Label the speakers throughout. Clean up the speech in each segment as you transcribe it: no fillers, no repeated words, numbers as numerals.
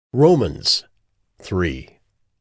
Speaker 1: Romans 3.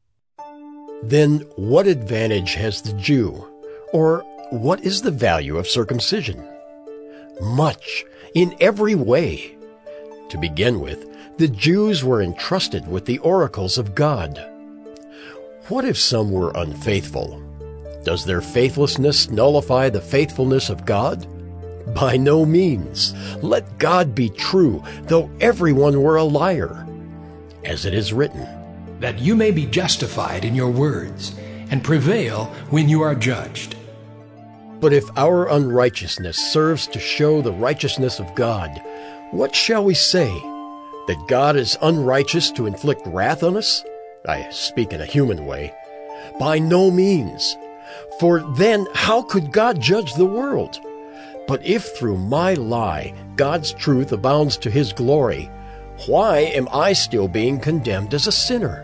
Speaker 1: Then what advantage has the Jew, or what is the value of circumcision? Much, in every way. To begin with, the Jews were entrusted with the oracles of God. What if some were unfaithful? Does their faithlessness nullify the faithfulness of God? By no means. Let God be true, though everyone were a liar. As it is written,
Speaker 2: that you may be justified in your words, and prevail when you are judged.
Speaker 1: But if our unrighteousness serves to show the righteousness of God, what shall we say? That God is unrighteous to inflict wrath on us? I speak in a human way. By no means. For then how could God judge the world? But if through my lie God's truth abounds to his glory, why am I still being condemned as a sinner?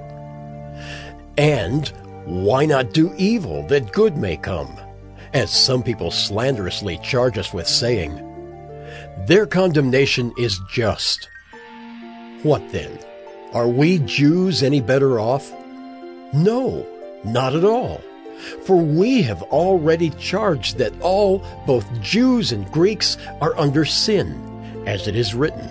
Speaker 1: And why not do evil that good may come? As some people slanderously charge us with saying, their condemnation is just. What then? Are we Jews any better off? No, not at all. For we have already charged that all, both Jews and Greeks, are under sin, as it is written,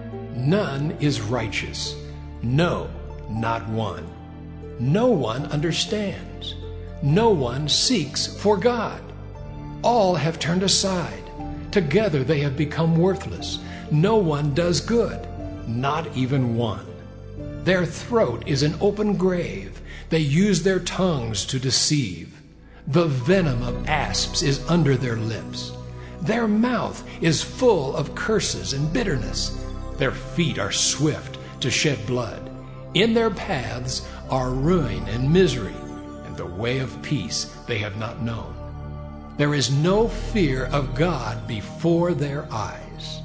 Speaker 2: none is righteous, no, not one. No one understands. No one seeks for God. All have turned aside. Together they have become worthless. No one does good, not even one. Their throat is an open grave. They use their tongues to deceive. The venom of asps is under their lips. Their mouth is full of curses and bitterness. Their feet are swift to shed blood. In their paths are ruin and misery, and the way of peace they have not known. There is no fear of God before their eyes.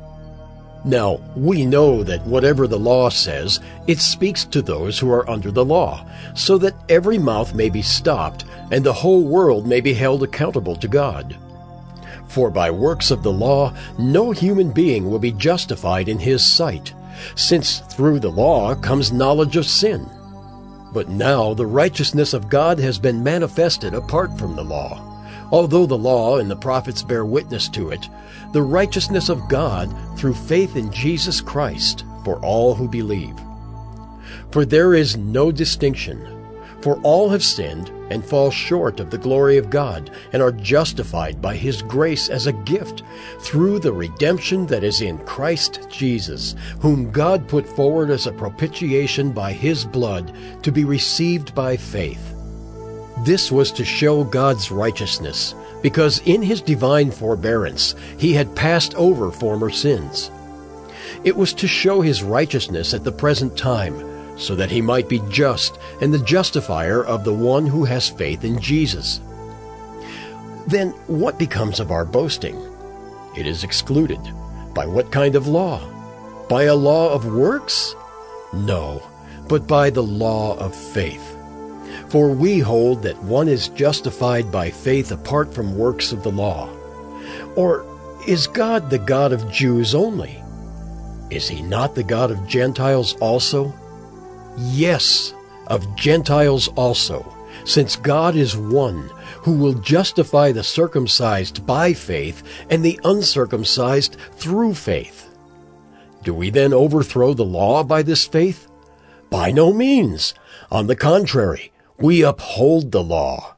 Speaker 1: Now, we know that whatever the law says, it speaks to those who are under the law, so that every mouth may be stopped, and the whole world may be held accountable to God. For by works of the law, no human being will be justified in his sight, since through the law comes knowledge of sin. But now the righteousness of God has been manifested apart from the law. Although the law and the prophets bear witness to it, the righteousness of God through faith in Jesus Christ for all who believe. For there is no distinction, for all have sinned and fall short of the glory of God, and are justified by his grace as a gift through the redemption that is in Christ Jesus, whom God put forward as a propitiation by his blood to be received by faith. This was to show God's righteousness, because in his divine forbearance he had passed over former sins. It was to show his righteousness at the present time, so that he might be just and the justifier of the one who has faith in Jesus. Then what becomes of our boasting? It is excluded. By what kind of law? By a law of works? No, but by the law of faith. For we hold that one is justified by faith apart from works of the law. Or is God the God of Jews only? Is he not the God of Gentiles also? Yes, of Gentiles also, since God is one, who will justify the circumcised by faith and the uncircumcised through faith. Do we then overthrow the law by this faith? By no means. On the contrary, we uphold the law.